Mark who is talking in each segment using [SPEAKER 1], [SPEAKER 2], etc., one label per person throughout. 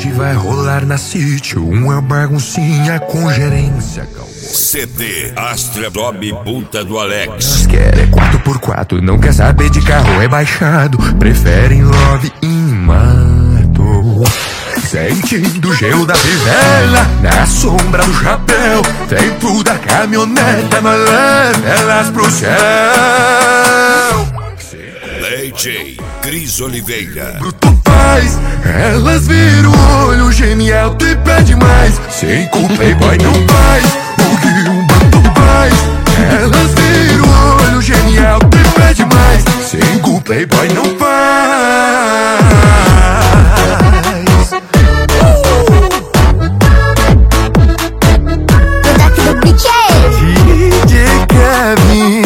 [SPEAKER 1] Hoje vai rolar na sítio uma baguncinha com gerência.
[SPEAKER 2] CD Astra Bob Puta do Alex.
[SPEAKER 1] Quer é 4x4, não quer saber de carro rebaixado, preferem love em mato. Sentindo o gelo da fivela, na sombra do chapéu, dentro da caminhoneta, nós leva elas pro céu.
[SPEAKER 2] DJ Cris Oliveira.
[SPEAKER 1] Bruto faz, elas viram o olho genial, te pede mais. Sem culpa, playboy não faz o que um bruto faz. Elas viram o olho genial, te pede mais. Sem culpa, playboy não faz. DJ Kevin,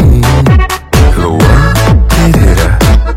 [SPEAKER 1] Luan Pereira.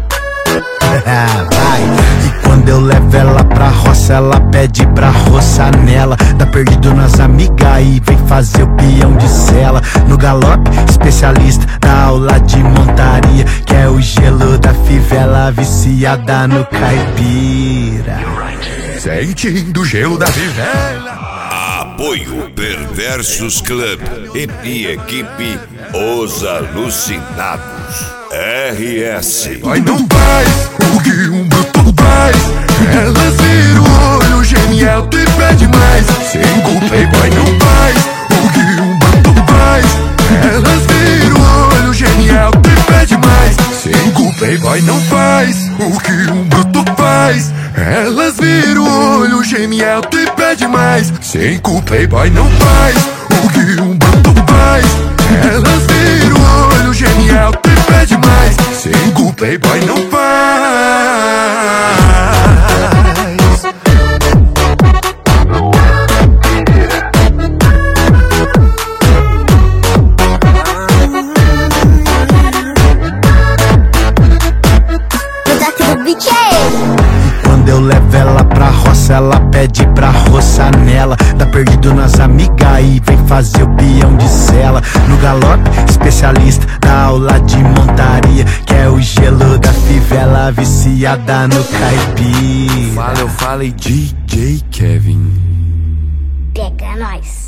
[SPEAKER 3] Vai. E quando eu levo ela pra roça, ela pede pra roçar nela. Tá perdido nas amigas e vem fazer o peão de cela. No galope, especialista na aula de montaria, que é o gelo da fivela, viciada no caipira.
[SPEAKER 1] Sentindo o gelo da fivela.
[SPEAKER 2] Apoio Perversos Club e equipe Os Alucinados. RS.
[SPEAKER 1] Pai não faz o que um bruto faz. Elas viram o olho genial, te pede mais. Sem culpa, playboy não faz o que um bruto faz. Elas viram o olho genial, te pede mais. Sem culpa, playboy não faz o que um bruto faz. Elas viram o olho genial, te pede mais. Sem culpa, playboy não faz o que um bruto faz. Elas viram o olho genial, te pede mais. Sem culpa, playboy não faz.
[SPEAKER 3] Quando eu levo ela pra roça, ela pede pra roçar nela. Tá perdido nas amigas e vem fazer o peão de cela. No galope, especialista na aula de montaria, que é o gelo da fivela, viciada no caipira.
[SPEAKER 1] Eu falei DJ Kevin.
[SPEAKER 4] Pega nós.